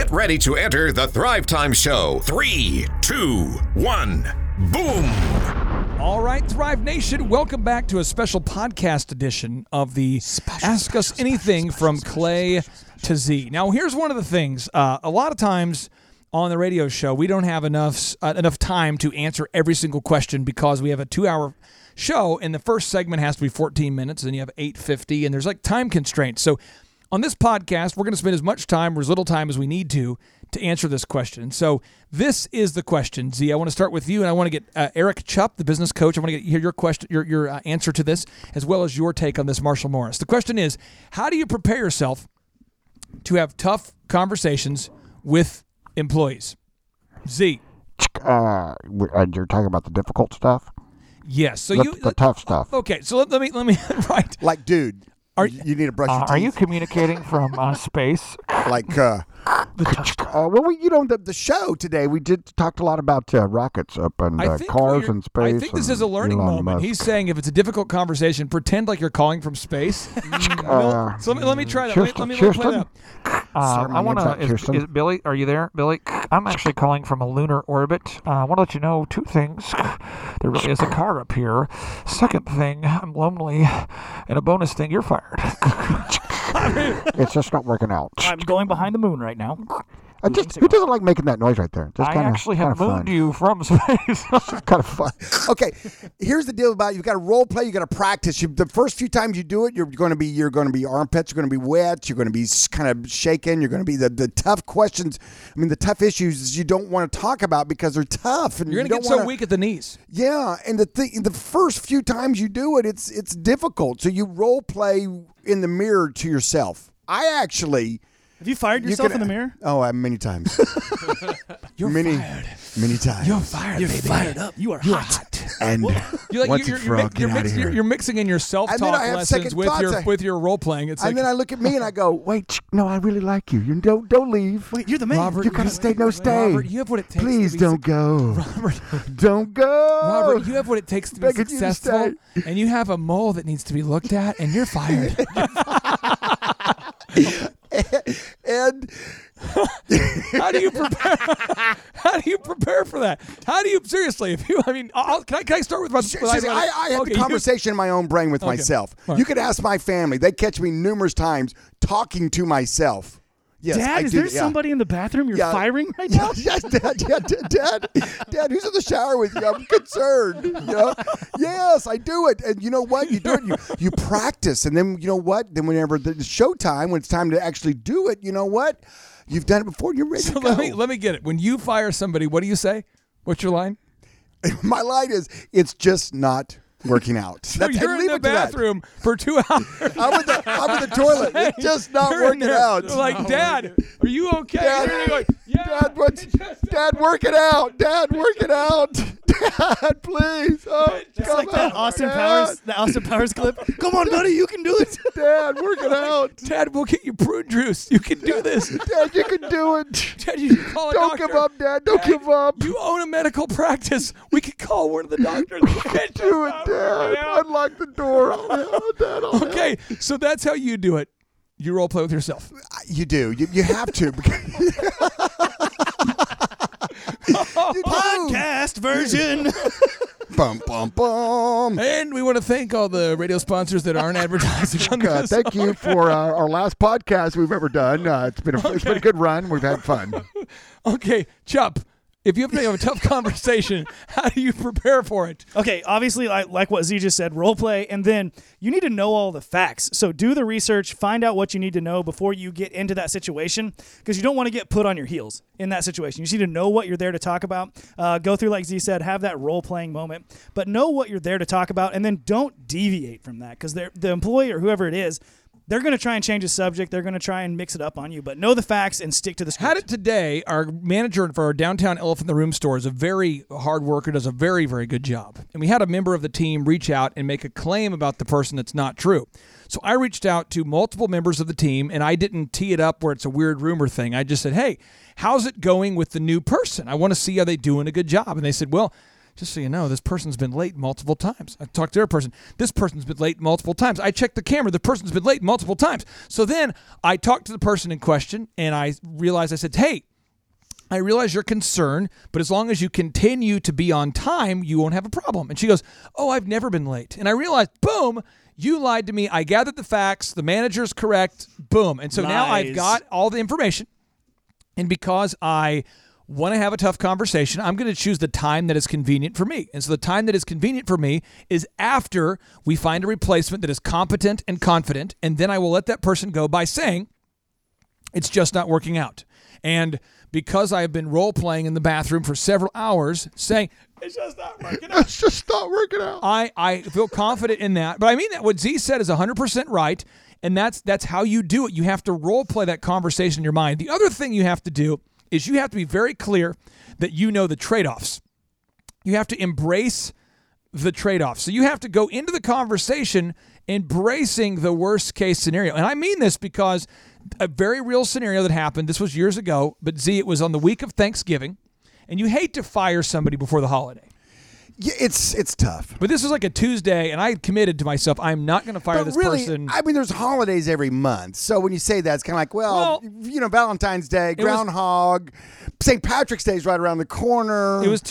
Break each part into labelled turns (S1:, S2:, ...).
S1: Get ready to enter the Thrive Time Show. 3, 2, 1, boom!
S2: All right, Thrive Nation, welcome back to a special podcast edition of the Ask Us Anything from Clay to Z. Now, here's one of the things. A lot of times on the radio show, we don't have enough time to answer every single question because we have a 2-hour show, and the first segment has to be 14 minutes, and then you have 8:50, and there's like time constraints. So on this podcast, we're going to spend as much time or as little time as we need to answer this question. So this is the question, Z. I want to start with you, and I want to get Eric Chupp, the business coach. I want to hear your question, your answer to this, as well as your take on this, Marshall Morris. The question is, how do you prepare yourself to have tough conversations with employees? Z.
S3: You're talking about the difficult stuff?
S2: Yes. So
S3: the tough stuff.
S2: Okay. So let me right.
S4: Like, dude, you need to brush your teeth.
S3: Are you communicating from space?
S4: Like, the show today, we talked a lot about rockets up and cars in space.
S2: I think this is a learning moment.
S3: Musk.
S2: He's saying if it's a difficult conversation, pretend like you're calling from space. So let me try that. Let me play that.
S3: I want to. Is Billy? Are you there, Billy? I'm actually calling from a lunar orbit. I want to let you know 2 things. There really is a car up here. Second thing, I'm lonely, and a bonus thing, you're fired. It's just not working out.
S5: I'm going behind the moon right now.
S3: Who doesn't like making that noise right there?
S5: I actually have mooned you from space.
S3: It's kind of fun.
S4: Okay, here's the deal about it. You've got to role play. You got to practice. The first few times you do it, you're going to be armpits. You're going to be wet. You're going to be kind of shaken. You're going to be the tough questions. I mean, the tough issues you don't want to talk about because they're tough. And
S2: you're going to get so weak at the knees.
S4: Yeah, and the first few times you do it, it's difficult. So you role play in the mirror to yourself.
S5: Have you fired yourself in the mirror?
S4: Oh, many times.
S2: You're fired.
S4: Many times.
S2: You're fired,
S5: You're
S2: baby.
S5: fired up. You are hot.
S4: And
S2: you're mixing in your self-talk lessons with your role playing.
S4: Then I look at me and I go, wait, no, I really like you. You don't leave.
S5: Wait, you're the man.
S2: Robert,
S4: you gotta stay.
S2: Robert, you have what it takes.
S4: Please don't go.
S2: Robert,
S4: don't go.
S2: Robert, you have what it takes to be successful, and you have a mole that needs to be looked at, and you're fired.
S4: And
S2: how do you prepare? How do you prepare for that? How do you seriously? Can I start with my?
S4: I have the conversation in my own brain with myself. Right. You could ask my family; they catch me numerous times talking to myself. Yes,
S5: Dad, is there somebody in the bathroom you're firing right now?
S4: Yes, Dad, who's in the shower with you? I'm concerned. Yes, I do it. And you know what? You do it. You practice, and then you know what? Then whenever the showtime, when it's time to actually do it, you know what? You've done it before. You're ready to go.
S2: Let me get it. When you fire somebody, what do you say? What's your line?
S4: My line is, "It's just not working out."
S2: So you're in the bathroom for 2 hours.
S4: I'm in the toilet. It's just not working out.
S2: You're like, Dad, are you okay?
S4: Dad,
S2: going, yeah,
S4: Dad, work it out. Dad, work it out. Dad, please. Oh,
S5: just like that Austin Powers clip. Come on, buddy, you can do it.
S4: Dad, work it out.
S2: Dad, we'll get you prune juice. You can do this.
S4: Dad, you can do it.
S2: Dad, you can call a doctor.
S4: Don't give up, Dad. Don't give up.
S2: You own a medical practice. We could call one of the doctors.
S4: Do it, Dad. Unlock the door. Dad,
S2: okay, so that's how you do it. You role play with yourself.
S4: You do. You have to.
S5: Podcast version.
S4: Bum, bum, bum.
S2: And we want to thank all the radio sponsors that aren't advertising on this.
S4: Thank you for our last podcast we've ever done. It's been a good run. We've had fun.
S2: Okay, Chup. If you have to have a tough conversation, how do you prepare for it?
S5: Okay, obviously, like what Z just said, role play, and then you need to know all the facts. So do the research, find out what you need to know before you get into that situation, because you don't want to get put on your heels in that situation. You just need to know what you're there to talk about. Go through, like Z said, have that role-playing moment, but know what you're there to talk about, and then don't deviate from that, because the employee or whoever it is, they're going to try and change the subject. They're going to try and mix it up on you, but know the facts and stick to the script.
S2: Had it today, our manager for our downtown Elephant in the Room store is a very hard worker, does a very, very good job. And we had a member of the team reach out and make a claim about the person that's not true. So I reached out to multiple members of the team, and I didn't tee it up where it's a weird rumor thing. I just said, hey, how's it going with the new person? I want to see how they're doing a good job. And they said, well, just so you know, this person's been late multiple times. I talked to their person. This person's been late multiple times. I checked the camera. The person's been late multiple times. So then I talked to the person in question, and I realized, I said, hey, I realize you're concerned, but as long as you continue to be on time, you won't have a problem. And she goes, oh, I've never been late. And I realized, boom, you lied to me. I gathered the facts. The manager's correct. Boom. And so now I've got all the information. And because I want to have a tough conversation, I'm going to choose the time that is convenient for me. And so the time that is convenient for me is after we find a replacement that is competent and confident. And then I will let that person go by saying, it's just not working out. And because I have been role-playing in the bathroom for several hours saying, it's just not working out.
S4: It's just not working out.
S2: I feel confident in that. But I mean that what Z said is 100% right, and that's how you do it. You have to role-play that conversation in your mind. The other thing you have to do is you have to be very clear that you know the trade-offs. You have to embrace the trade-offs. So you have to go into the conversation embracing the worst-case scenario. And I mean this because a very real scenario that happened, this was years ago, but Z, it was on the week of Thanksgiving, and you hate to fire somebody before the holiday.
S4: Yeah, it's tough.
S2: But this was like a Tuesday, and I had committed to myself, I'm not going to fire this person.
S4: I mean, there's holidays every month. So when you say that, it's kind of like, well, Valentine's Day, Groundhog, St. Patrick's Day is right around the corner.
S2: It was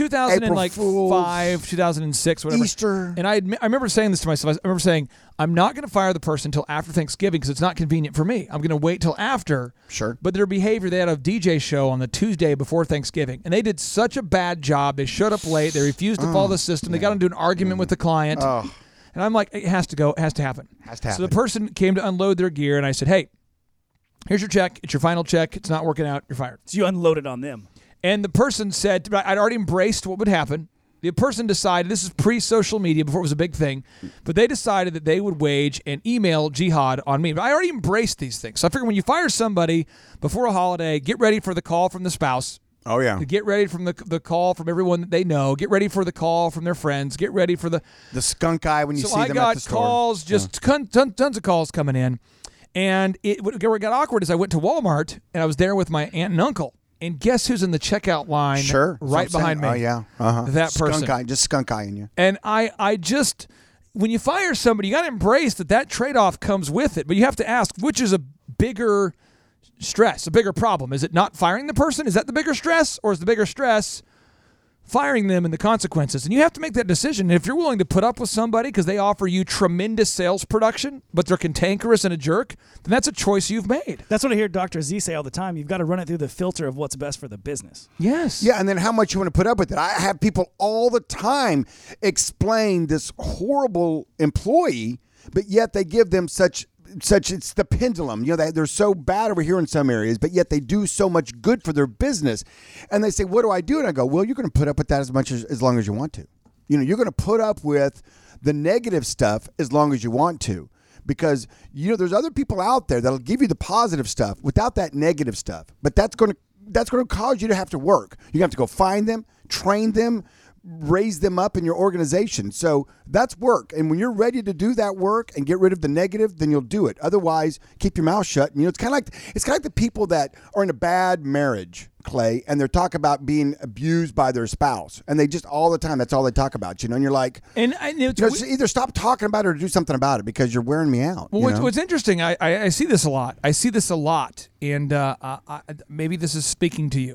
S2: 2005, 2006, whatever.
S4: Easter.
S2: And I remember saying this to myself. I remember saying, I'm not going to fire the person until after Thanksgiving because it's not convenient for me. I'm going to wait till after.
S4: Sure.
S2: But their behavior, they had a DJ show on the Tuesday before Thanksgiving, and they did such a bad job. They showed up late. They refused to follow the system. They got into an argument with the client.
S4: Oh.
S2: And I'm like, it has to go. It has to happen.
S4: Has to happen.
S2: So the person came to unload their gear, and I said, hey, here's your check. It's your final check. It's not working out. You're fired.
S5: So you unloaded on them.
S2: And the person said, I'd already embraced what would happen. The person decided, this is pre-social media, before it was a big thing, but they decided that they would wage an email jihad on me. But I already embraced these things. So I figured when you fire somebody before a holiday, get ready for the call from the spouse.
S4: Oh, yeah.
S2: Get ready from the call from everyone that they know. Get ready for the call from their friends. Get ready for the
S4: skunk eye when you see them at the store.
S2: So I got calls, just tons of calls coming in. And what got awkward is I went to Walmart, and I was there with my aunt and uncle. And guess who's in the checkout line right behind me?
S4: Oh, yeah.
S2: That person.
S4: Skunk eye in you.
S2: And I just, when you fire somebody, you got to embrace that trade-off comes with it. But you have to ask, which is a bigger stress, a bigger problem? Is it not firing the person? Is that the bigger stress? Or is the bigger stress firing them and the consequences? And you have to make that decision. And if you're willing to put up with somebody because they offer you tremendous sales production, but they're cantankerous and a jerk, then that's a choice you've made.
S5: That's what I hear Dr. Z say all the time. You've got to run it through the filter of what's best for the business.
S2: Yes.
S4: Yeah, and then how much you want to put up with it. I have people all the time explain this horrible employee, but yet they give them such it's the pendulum. They're so bad over here in some areas, but yet they do so much good for their business. And they say, what do I do? And I go, well, you're going to put up with that as long as you want to. You're going to put up with the negative stuff as long as you want to. Because, there's other people out there that'll give you the positive stuff without that negative stuff. But that's going to cause you to have to work. You have to go find them, train them, raise them up in your organization. So that's work. And when you're ready to do that work and get rid of the negative, then you'll do it. Otherwise, keep your mouth shut. And, it's kind of like the people that are in a bad marriage, Clay, and they're talking about being abused by their spouse. And they just all the time, that's all they talk about, and you're like, either stop talking about it or do something about it because you're wearing me out.
S2: Well, what's interesting, I see this a lot. And maybe this is speaking to you.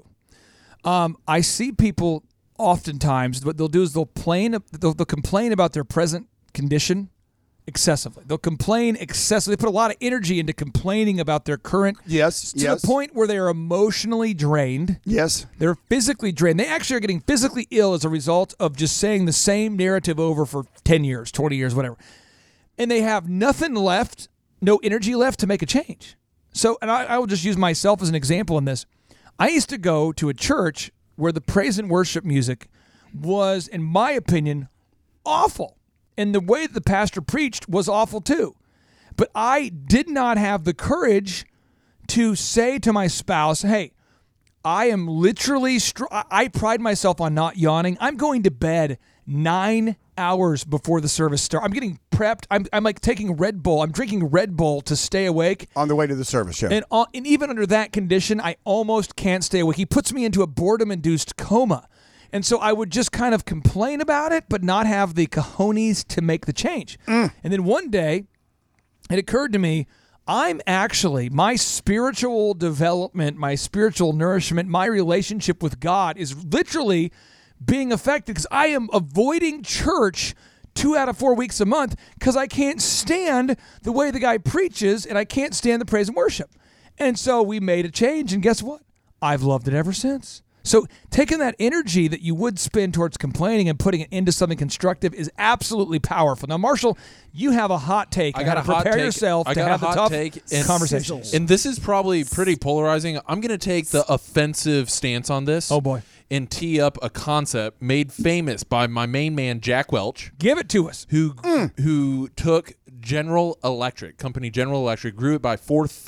S2: I see people oftentimes, what they'll do is they'll complain about their present condition excessively. They'll complain excessively. They put a lot of energy into complaining about their current.
S4: Yes.
S2: To the point where they are emotionally drained.
S4: Yes.
S2: They're physically drained. They actually are getting physically ill as a result of just saying the same narrative over for 10 years, 20 years, whatever. And they have nothing left, no energy left to make a change. So, and I will just use myself as an example in this. I used to go to a church where the praise and worship music was, in my opinion, awful. And the way that the pastor preached was awful too. But I did not have the courage to say to my spouse, hey, I am literally, I pride myself on not yawning. I'm going to bed 9 hours before the service starts. I'm getting prepped. I'm like taking Red Bull. I'm drinking Red Bull to stay awake.
S4: On the way to the service, yeah.
S2: And even under that condition, I almost can't stay awake. He puts me into a boredom-induced coma. And so I would just kind of complain about it, but not have the cojones to make the change. And then one day, it occurred to me, my spiritual development, my spiritual nourishment, my relationship with God is literally being affected because I am avoiding church 2 out of 4 weeks a month because I can't stand the way the guy preaches and I can't stand the praise and worship. And so we made a change, and guess what? I've loved it ever since. So taking that energy that you would spend towards complaining and putting it into something constructive is absolutely powerful. Now, Marshall, you have a hot take.
S6: I got a hot take.
S2: Prepare yourself to have the tough conversations.
S6: And this is probably pretty polarizing. I'm going to take the offensive stance on this.
S2: Oh, boy.
S6: And tee up a concept made famous by my main man, Jack Welch.
S2: Give it to us.
S6: Who took General Electric, grew it by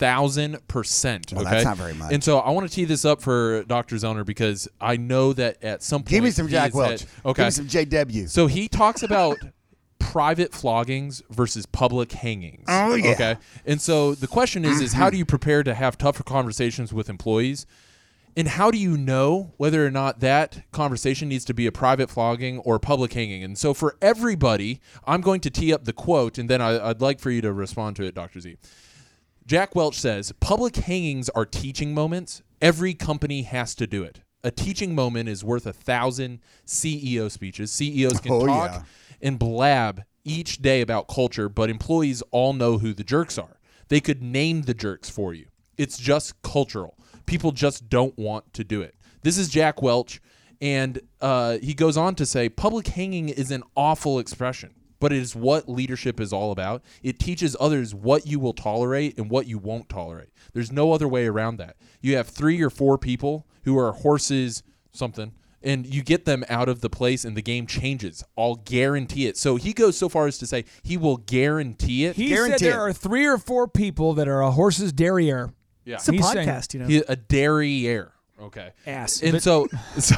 S6: 4,000%.
S4: Well,
S6: okay?
S4: that's not very much.
S6: And so I want to tee this up for Dr. Zoner because I know that at some point...
S4: Give me some Jack Welch.
S6: Okay.
S4: Give me some JW.
S6: So he talks about private floggings versus public hangings.
S4: Oh, yeah.
S6: Okay. And so the question is how do you prepare to have tougher conversations with employees? And how do you know whether or not that conversation needs to be a private flogging or public hanging? And so for everybody, I'm going to tee up the quote, and then I'd like for you to respond to it, Dr. Z. Jack Welch says, public hangings are teaching moments. Every company has to do it. A teaching moment is worth 1,000 CEO speeches. CEOs can talk and blab each day about culture, but employees all know who the jerks are. They could name the jerks for you. It's just cultural. People just don't want to do it. This is Jack Welch, and he goes on to say, public hanging is an awful expression, but it is what leadership is all about. It teaches others what you will tolerate and what you won't tolerate. There's no other way around that. You have 3 or 4 people who are horses something, and you get them out of the place, and the game changes. I'll guarantee it. So he goes so far as to say he will guarantee it.
S2: He said there are 3 or 4 people that are a horse's derrière.
S5: Yeah. It's a podcast, you know.
S6: A derriere. Okay.
S5: Ass.
S6: And so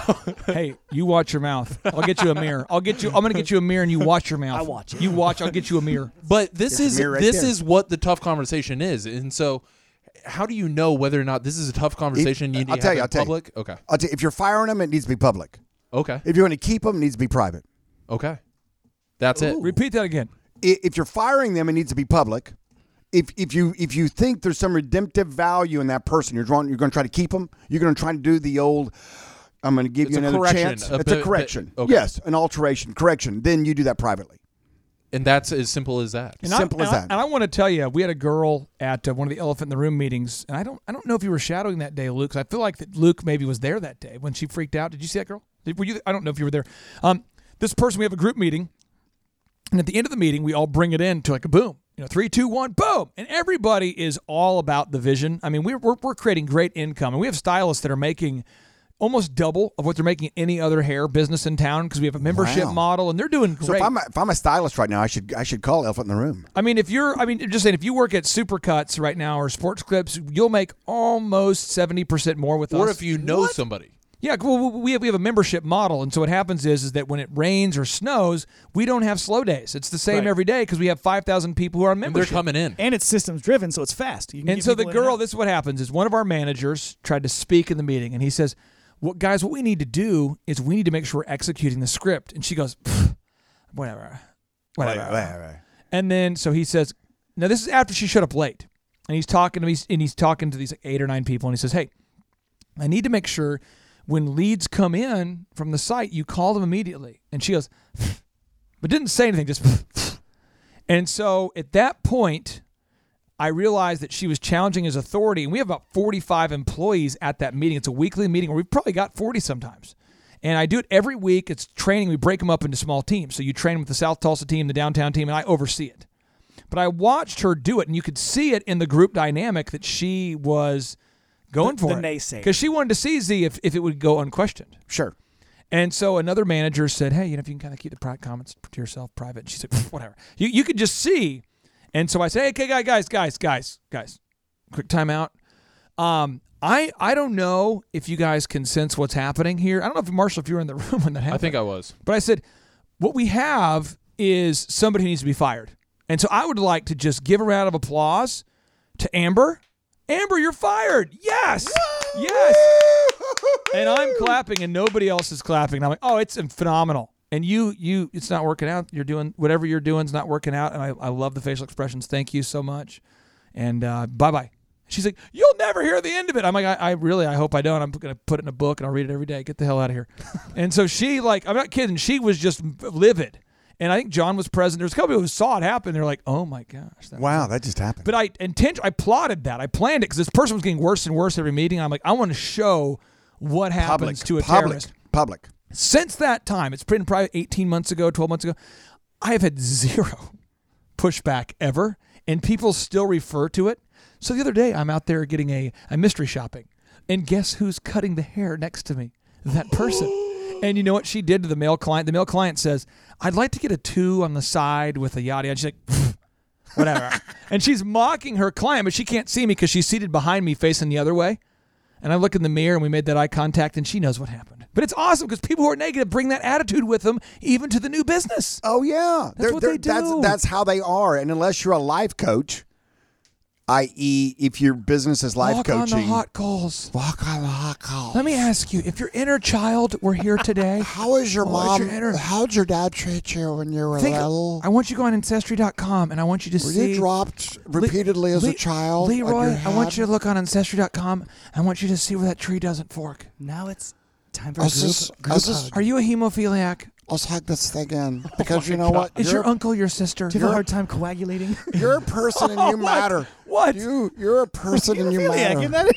S2: hey, you watch your mouth. I'll get you a mirror. I'm going to get you a mirror and you watch your mouth.
S5: I watch it.
S2: You watch, I'll get you a mirror.
S6: But this is what the tough conversation is. And so how do you know whether or not this is a tough conversation you need to have in public? Okay.
S4: I'll tell you, if you're firing them, it needs to be public.
S6: Okay.
S4: If you're going to keep them, it needs to be private.
S6: Okay. That's it.
S2: Repeat that again.
S4: If you're firing them, it needs to be public. If you think there's some redemptive value in that person, you're going to try to keep them. You're going to try to do the old, I'm going to give you another chance. It's a correction.
S6: Okay.
S4: Yes, an alteration, correction. Then you do that privately.
S6: And that's as simple as that.
S4: Simple as that.
S2: And I want to tell you, we had a girl at one of the Elephant in the Room meetings, and I don't know if you were shadowing that day, Luke. 'Cause I feel like that Luke maybe was there that day when she freaked out. Did you see that girl? Were you? I don't know if you were there. This person, we have a group meeting, and at the end of the meeting, we all bring it in to like a boom. 3, 2, 1, boom. And everybody is all about the vision. I mean, we're creating great income. And we have stylists that are making almost double of what they're making in any other hair business in town because we have a membership model, and they're doing great.
S4: So if I'm a stylist right now, I should call Elephant in the Room.
S2: I mean, just saying, if you work at Supercuts right now or Sports Clips, you'll make almost 70% more with us.
S6: Or if you know somebody.
S2: Yeah, well, we have a membership model, and so what happens is that when it rains or snows, we don't have slow days. It's the same every day because we have 5,000 people who are membership.
S6: And they're coming in.
S5: And it's systems driven, so it's fast.
S2: And so the girl, this is what happens, is one of our managers tried to speak in the meeting, and he says, guys, what we need to do is we need to make sure we're executing the script. And she goes, whatever. And then, so he says, now this is after she showed up late, and he's talking to me, and he's talking to these 8 or 9 people, and he says, hey, I need to make sure when leads come in from the site, you call them immediately. And she goes, but didn't say anything, just. And so at that point, I realized that she was challenging his authority. And we have about 45 employees at that meeting. It's a weekly meeting where we've probably got 40 sometimes. And I do it every week. It's training. We break them up into small teams. So you train with the South Tulsa team, the downtown team, and I oversee it. But I watched her do it, and you could see it in the group dynamic that she was going for
S5: the
S2: it.
S5: naysayer.
S2: Because she wanted to see Z if it would go unquestioned.
S4: Sure.
S2: And so another manager said, hey, if you can kind of keep the comments to yourself private. And she said, whatever. You could just see. And so I said, hey, okay, guys, quick timeout. I don't know if you guys can sense what's happening here. I don't know if, Marshall, if you were in the room when that happened.
S6: I think I was.
S2: But I said, what we have is somebody who needs to be fired. And so I would like to just give a round of applause to Amber. Amber, you're fired. Yes. Woo! Yes. And I'm clapping, and nobody else is clapping. And I'm like, oh, it's phenomenal. And you, it's not working out. You're doing whatever you're doing is not working out. And I love the facial expressions. Thank you so much. And bye-bye. She's like, you'll never hear the end of it. I'm like, I hope I don't. I'm going to put it in a book and I'll read it every day. Get the hell out of here. And so she, like, I'm not kidding. She was just livid. And I think John was present. There's a couple people who saw it happen. They're like, oh my gosh.
S4: That just happened.
S2: But I plotted that. I planned it because this person was getting worse and worse every meeting. I'm like, I want to show what happens to a terrorist.
S4: Public.
S2: Since that time, it's been probably 18 months ago, 12 months ago, I have had zero pushback ever. And people still refer to it. So the other day, I'm out there getting a mystery shopping. And guess who's cutting the hair next to me? That person. And you know what she did to the male client? The male client says, I'd like to get a 2 on the side with a yada yada. She's like, whatever. And she's mocking her client, but she can't see me because she's seated behind me facing the other way. And I look in the mirror and we made that eye contact and she knows what happened. But it's awesome because people who are negative bring that attitude with them even to the new business.
S4: Oh, yeah.
S2: That's what they do.
S4: That's how they are. And unless you're a life coach, i.e. if your business is life coaching.
S2: Walk on the hot coals.
S4: Walk on the hot coals.
S2: Let me ask you, if your inner child were here today.
S4: How is your mom? How'd your dad treat you when you were little?
S2: I want you to go on Ancestry.com and I want you to see.
S4: Were you dropped repeatedly as a child?
S2: Leroy, I want you to look on Ancestry.com. I want you to see where that tree doesn't fork.
S5: Now it's time for a group hug.
S2: Are you a hemophiliac?
S4: Let's hug this thing in. Because you know what?
S2: Is your uncle your sister?
S5: Do you have a hard time coagulating?
S4: You're a person and you matter.
S2: What?
S4: You're a person and you matter.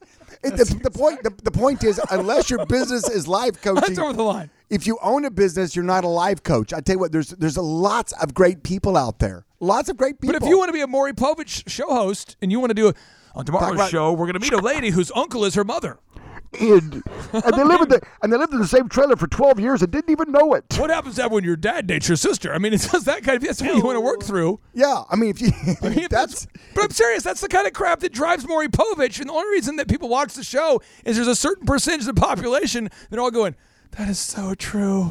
S4: The point is, unless your business is life coaching,
S2: that's over the line.
S4: If you own a business, you're not a life coach. I tell you what, there's lots of great people out there. Lots of great people.
S2: But if you want to be a Maury Povich show host and you want to do on tomorrow's show, we're going to meet a lady whose uncle is her mother.
S4: And they lived in the same trailer for 12 years and didn't even know it.
S2: What happens to that when your dad dates your sister? I mean, it's just that kind of. That's what you want to work through.
S4: Yeah, I mean,
S2: but I'm serious. That's the kind of crap that drives Maury Povich, and the only reason that people watch the show is there's a certain percentage of the population that are all going, that is so true.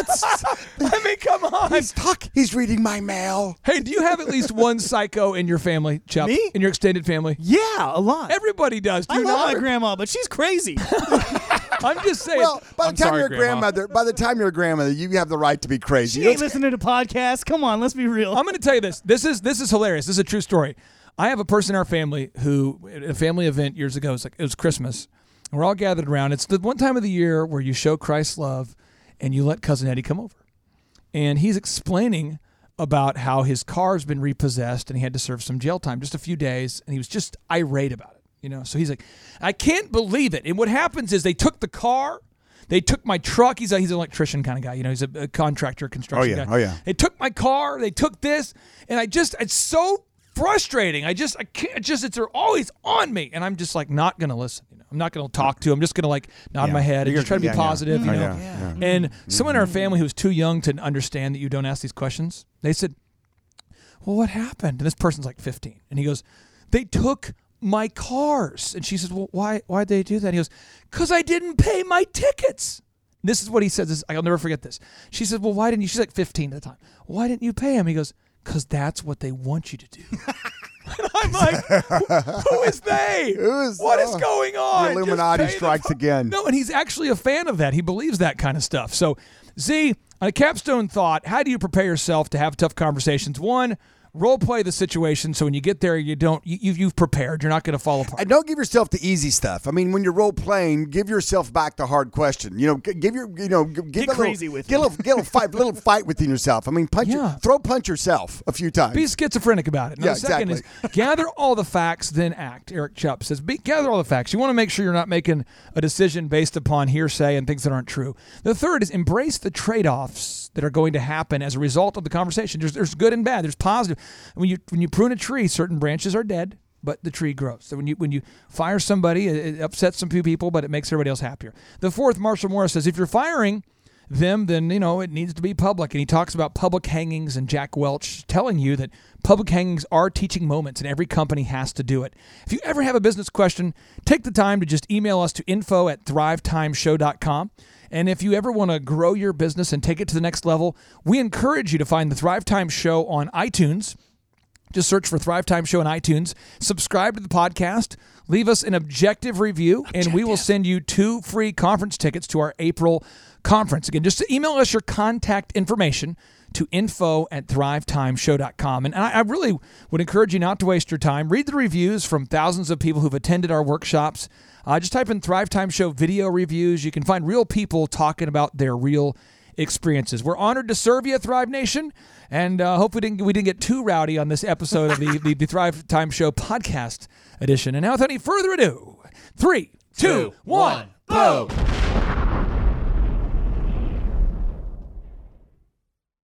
S2: I mean, come on.
S4: He's reading my mail.
S2: Hey, do you have at least one psycho in your family, Chuck?
S5: Me?
S2: In your extended family?
S5: Yeah, a lot.
S2: Everybody does.
S5: I love my grandma, but she's crazy.
S2: I'm just saying.
S4: Well, by the time you're a grandmother, you have the right to be crazy.
S5: She ain't listening to podcasts. Come on, let's be real.
S2: I'm going to tell you this. This is hilarious. This is a true story. I have a person in our family who, at a family event years ago, it was Christmas. And we're all gathered around. It's the one time of the year where you show Christ's love and you let Cousin Eddie come over. And he's explaining about how his car's been repossessed and he had to serve some jail time, just a few days. And he was just irate about it, you know. So he's like, I can't believe it. And what happens is they took the car, they took my truck. He's an electrician kind of guy, you know. He's a contractor, construction guy.
S4: Oh, yeah.
S2: They took my car, they took this, and it's so frustrating. They're always on me. And I'm just like not going to listen. I'm not going to talk to him. I'm just going to like nod my head and just try to be positive. You know? And someone in our family who was too young to understand that you don't ask these questions, they said, well, what happened? And this person's like 15. And he goes, they took my cars. And she says, well, why'd they do that? And he goes, because I didn't pay my tickets. And this is what he says. I'll never forget this. She said, well, why didn't you? She's like 15 at the time. Why didn't you pay him? He goes, because that's what they want you to do. And I'm like, who is they? What is going on?
S4: The Illuminati strikes again.
S2: No, and he's actually a fan of that. He believes that kind of stuff. So, Z, on a capstone thought, how do you prepare yourself to have tough conversations? One, role play the situation so when you get there, you've prepared. You're not going to fall apart.
S4: And don't give yourself the easy stuff. I mean, when you're role playing, give yourself back the hard question. You know, get a little fight within yourself. I mean, punch yourself a few times.
S2: Be schizophrenic about it. Now, the second is gather all the facts, then act. Eric Chupp says, gather all the facts. You want to make sure you're not making a decision based upon hearsay and things that aren't true. The third is embrace the trade-offs that are going to happen as a result of the conversation. There's good and bad. There's positive. When you prune a tree, certain branches are dead, but the tree grows. So when you fire somebody, it upsets some few people, but it makes everybody else happier. The fourth, Marshall Morris says, if you're firing them, then it needs to be public. And he talks about public hangings and Jack Welch telling you that public hangings are teaching moments and every company has to do it. If you ever have a business question, take the time to just email us to info@thrivetimeshow.com. And if you ever want to grow your business and take it to the next level, we encourage you to find the Thrive Time Show on iTunes. Just search for Thrive Time Show on iTunes. Subscribe to the podcast. Leave us an objective review, and we will send you 2 free conference tickets to our April conference. Again, just to email us your contact information to info@thrivetimeshow.com. And I really would encourage you not to waste your time. Read the reviews from thousands of people who've attended our workshops. Just type in Thrive Time Show video reviews. You can find real people talking about their real experiences. We're honored to serve you, Thrive Nation, and hope we didn't get too rowdy on this episode of the Thrive Time Show podcast edition. And now, without any further ado, 3, 2, 1, go!